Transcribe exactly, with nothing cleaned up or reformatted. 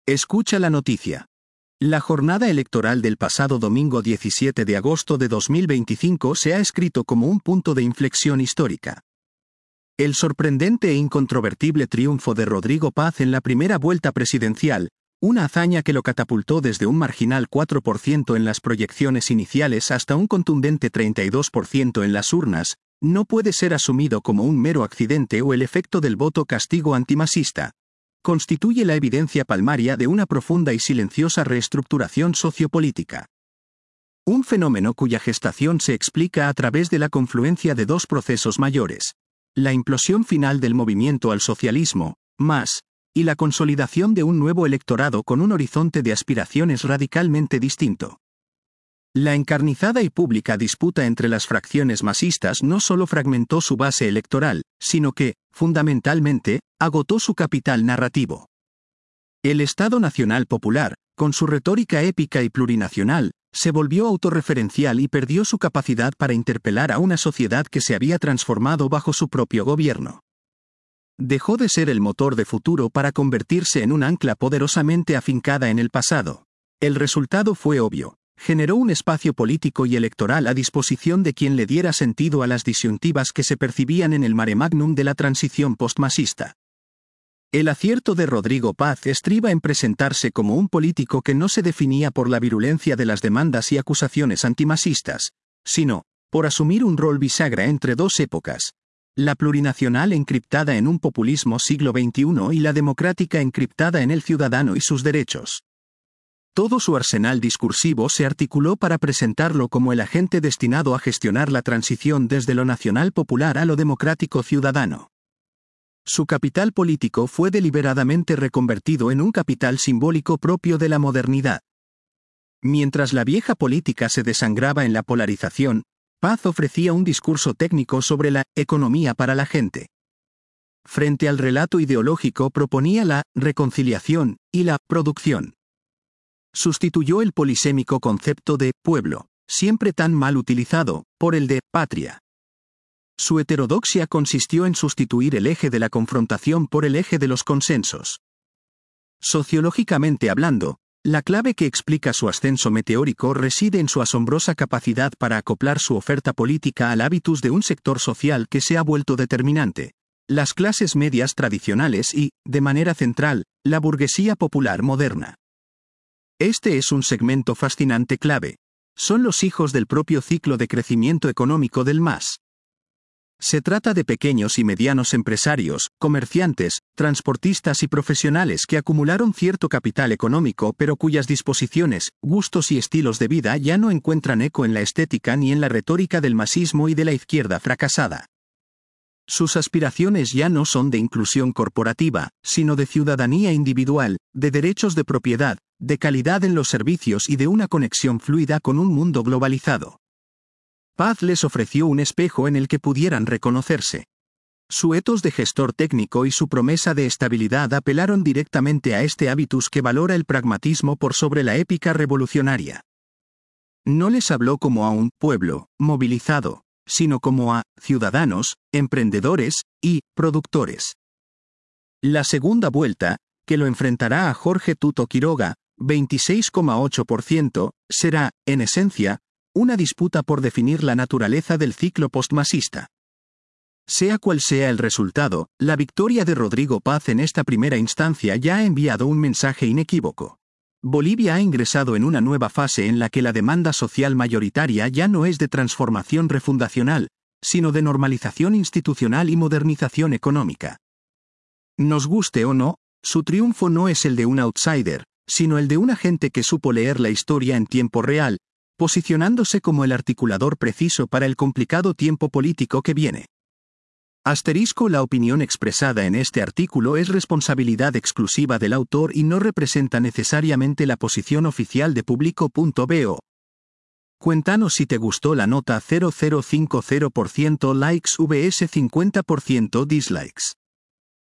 Escucha la noticia. La jornada electoral del pasado domingo diecisiete de agosto de dos mil veinticinco se ha escrito como un punto de inflexión histórica. El sorprendente e incontrovertible triunfo de Rodrigo Paz en la primera vuelta presidencial, una hazaña que lo catapultó desde un marginal cuatro por ciento en las proyecciones iniciales hasta un contundente treinta y dos por ciento en las urnas, no puede ser asumido como un mero accidente o el efecto del voto castigo antimasista. Constituye la evidencia palmaria de una profunda y silenciosa reestructuración sociopolítica. Un fenómeno cuya gestación se explica a través de la confluencia de dos procesos mayores: la implosión final del movimiento al socialismo, más, y la consolidación de un nuevo electorado con un horizonte de aspiraciones radicalmente distinto. La encarnizada y pública disputa entre las fracciones masistas no solo fragmentó su base electoral, sino que, fundamentalmente, agotó su capital narrativo. El Estado Nacional Popular, con su retórica épica y plurinacional, se volvió autorreferencial y perdió su capacidad para interpelar a una sociedad que se había transformado bajo su propio gobierno. Dejó de ser el motor de futuro para convertirse en un ancla poderosamente afincada en el pasado. El resultado fue obvio. Generó un espacio político y electoral a disposición de quien le diera sentido a las disyuntivas que se percibían en el mare magnum de la transición postmasista. El acierto de Rodrigo Paz estriba en presentarse como un político que no se definía por la virulencia de las demandas y acusaciones antimasistas, sino por asumir un rol bisagra entre dos épocas: la plurinacional encriptada en un populismo siglo veintiuno y la democrática encriptada en el ciudadano y sus derechos. Todo su arsenal discursivo se articuló para presentarlo como el agente destinado a gestionar la transición desde lo nacional popular a lo democrático ciudadano. Su capital político fue deliberadamente reconvertido en un capital simbólico propio de la modernidad. Mientras la vieja política se desangraba en la polarización, Paz ofrecía un discurso técnico sobre la economía para la gente. Frente al relato ideológico proponía la reconciliación y la producción. Sustituyó el polisémico concepto de pueblo, siempre tan mal utilizado, por el de patria. Su heterodoxia consistió en sustituir el eje de la confrontación por el eje de los consensos. Sociológicamente hablando, la clave que explica su ascenso meteórico reside en su asombrosa capacidad para acoplar su oferta política al hábitus de un sector social que se ha vuelto determinante: las clases medias tradicionales y, de manera central, la burguesía popular moderna. Este es un segmento fascinante clave. Son los hijos del propio ciclo de crecimiento económico del M A S. Se trata de pequeños y medianos empresarios, comerciantes, transportistas y profesionales que acumularon cierto capital económico pero cuyas disposiciones, gustos y estilos de vida ya no encuentran eco en la estética ni en la retórica del masismo y de la izquierda fracasada. Sus aspiraciones ya no son de inclusión corporativa, sino de ciudadanía individual, de derechos de propiedad, de calidad en los servicios y de una conexión fluida con un mundo globalizado. Paz les ofreció un espejo en el que pudieran reconocerse. Su etos de gestor técnico y su promesa de estabilidad apelaron directamente a este hábitus que valora el pragmatismo por sobre la épica revolucionaria. No les habló como a un pueblo movilizado, sino como a ciudadanos, emprendedores y productores. La segunda vuelta, que lo enfrentará a Jorge Tuto Quiroga, veintiséis coma ocho por ciento, será, en esencia, una disputa por definir la naturaleza del ciclo postmasista. Sea cual sea el resultado, la victoria de Rodrigo Paz en esta primera instancia ya ha enviado un mensaje inequívoco. Bolivia ha ingresado en una nueva fase en la que la demanda social mayoritaria ya no es de transformación refundacional, sino de normalización institucional y modernización económica. Nos guste o no, su triunfo no es el de un outsider, sino el de un agente que supo leer la historia en tiempo real, posicionándose como el articulador preciso para el complicado tiempo político que viene. Asterisco: la opinión expresada en este artículo es responsabilidad exclusiva del autor y no representa necesariamente la posición oficial de Público punto bo. Cuéntanos si te gustó la nota. Cero coma cero cinco cero por ciento likes vs cincuenta por ciento dislikes.